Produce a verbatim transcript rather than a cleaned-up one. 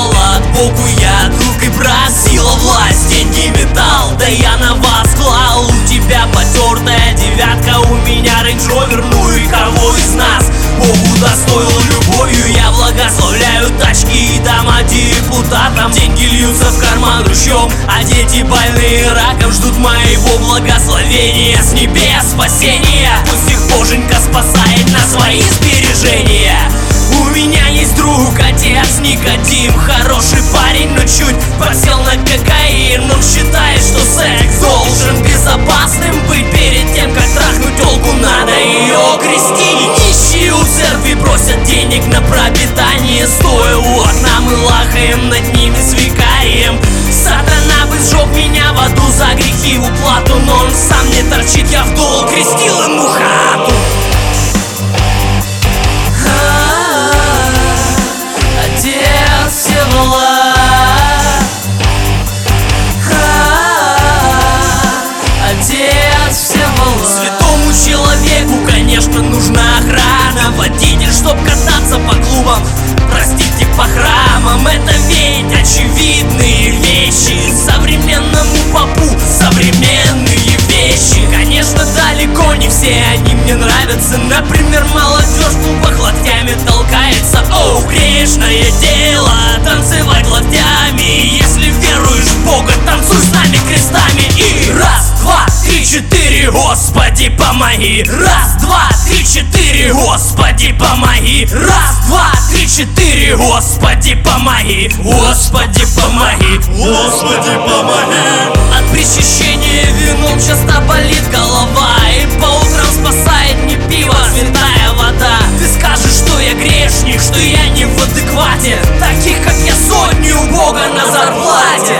холод, Богу я друг и брат. Сила, власть, деньги, металл, да я на вас клал. У тебя потертая девятка, у меня рейндж-ровер. Ну и кого из нас Богу достоил любовью? Я благословляю тачки и дома депутатам. Деньги льются в карман ручьем, а дети больные раком ждут моего благословения с небес спасения. Пусть их Боженька спасает на свои сбережения. У меня есть друг, отец Никодим, хороший парень, но чуть просел на кокаин. Он считает, что секс должен безопасным быть. Перед тем, как трахнуть телку, надо ее крестить. Нищие у церкви просят денег на пропитание. Стоя у окна, мы лахаем над ними с викарием. Сатана бы сжег меня в аду за грехи в уплату, но он сам не торчит, я в долг крестил ему хату. Отец Всеволод, Отец Всеволод. Святому человеку, конечно, нужна охрана. Водитель, чтоб кататься по клубам, простите, по храмам. Это ведь очевидные вещи. Современному попу современные вещи. Конечно, далеко не все они мне нравятся. Например, молодежь в клубах локтями толкается. О, грешное дело танцевать локтями. Если веруешь в Бога, танцуй с нами крестами. И раз, два, три, четыре, Господи, помоги. Раз, два, три, четыре, Господи, помоги. Раз, два, три, четыре, Господи, помоги. Господи, помоги. Господи, помоги. От причащения вином часто болит голова, и по утрам спасает не пиво, святая вода. Ты скажешь, что я грешник, что я не в адеквате. Таких, как я, сотни у Бога на зарплате.